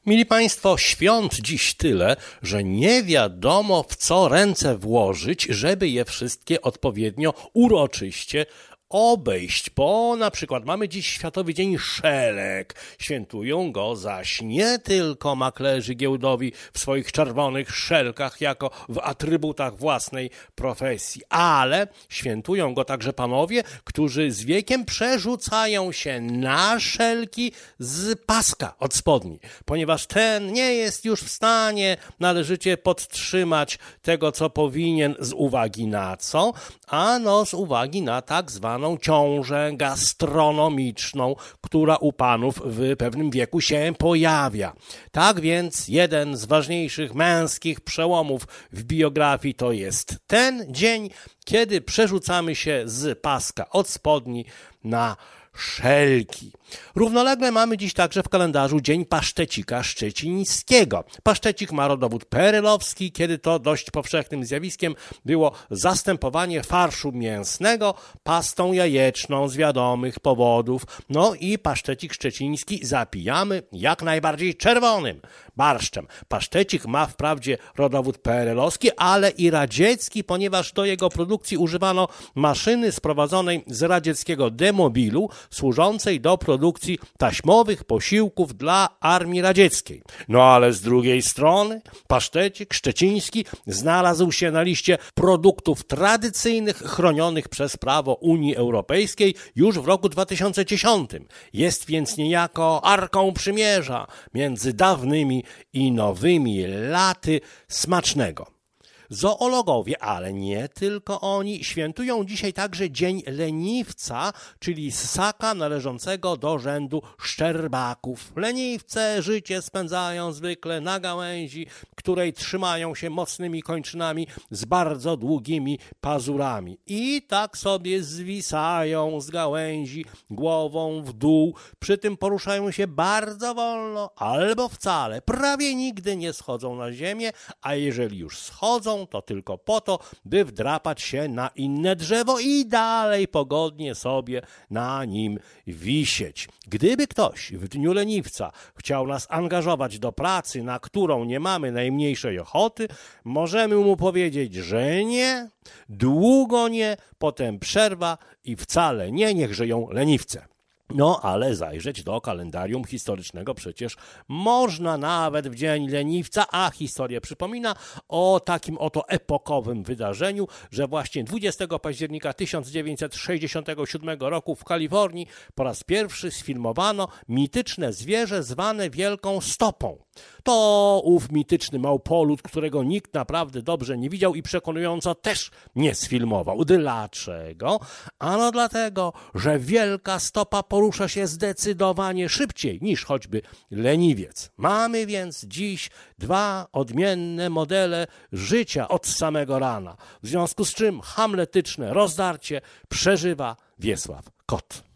Mili Państwo, świąt dziś tyle, że nie wiadomo w co ręce włożyć, żeby je wszystkie odpowiednio uroczyście obejść, bo na przykład mamy dziś Światowy Dzień Szelek. Świętują go zaś nie tylko maklerzy giełdowi w swoich czerwonych szelkach jako w atrybutach własnej profesji, ale świętują go także panowie, którzy z wiekiem przerzucają się na szelki z paska od spodni, ponieważ ten nie jest już w stanie należycie podtrzymać tego, co powinien, z uwagi na co? Ano z uwagi na tak zwaną ciążę gastronomiczną, która u panów w pewnym wieku się pojawia. Tak więc jeden z ważniejszych męskich przełomów w biografii to jest ten dzień, kiedy przerzucamy się z paska od spodni na szelki. Równolegle mamy dziś także w kalendarzu Dzień Pasztecika Szczecińskiego. Pasztecik ma rodowód perelowski, kiedy to dość powszechnym zjawiskiem było zastępowanie farszu mięsnego pastą jajeczną z wiadomych powodów. No i pasztecik szczeciński zapijamy jak najbardziej czerwonym barszczem. Pasztecik ma wprawdzie rodowód perelowski, ale i radziecki, ponieważ do jego produkcji maszyny sprowadzonej z radzieckiego demobilu, służącej do produkcji taśmowych posiłków dla armii radzieckiej. No ale z drugiej strony pasztecik szczeciński znalazł się na liście produktów tradycyjnych chronionych przez prawo Unii Europejskiej już w roku 2010. Jest więc niejako arką przymierza między dawnymi i nowymi laty smacznego. Zoologowie, ale nie tylko oni, świętują dzisiaj także Dzień Leniwca, czyli ssaka należącego do rzędu szczerbaków. Leniwce życie spędzają zwykle na gałęzi, której trzymają się mocnymi kończynami z bardzo długimi pazurami. I tak sobie zwisają z gałęzi głową w dół, przy tym poruszają się bardzo wolno albo wcale. Prawie nigdy nie schodzą na ziemię, a jeżeli już schodzą, to tylko po to, by wdrapać się na inne drzewo i dalej pogodnie sobie na nim wisieć. Gdyby ktoś w dniu leniwca chciał nas angażować do pracy, na którą nie mamy najmniejszej ochoty, możemy mu powiedzieć, że nie, długo nie, potem przerwa i wcale nie, niech żyją leniwce. No, ale zajrzeć do kalendarium historycznego przecież można nawet w Dzień Leniwca, a historia przypomina o takim oto epokowym wydarzeniu, że właśnie 20 października 1967 roku w Kalifornii po raz pierwszy sfilmowano mityczne zwierzę zwane Wielką Stopą. To ów mityczny małpolud, którego nikt naprawdę dobrze nie widział i przekonująco też nie sfilmował. Dlaczego? Ano dlatego, że Wielka Stopa porusza się zdecydowanie szybciej niż choćby leniwiec. Mamy więc dziś dwa odmienne modele życia od samego rana, w związku z czym hamletyczne rozdarcie przeżywa Wiesław Kot.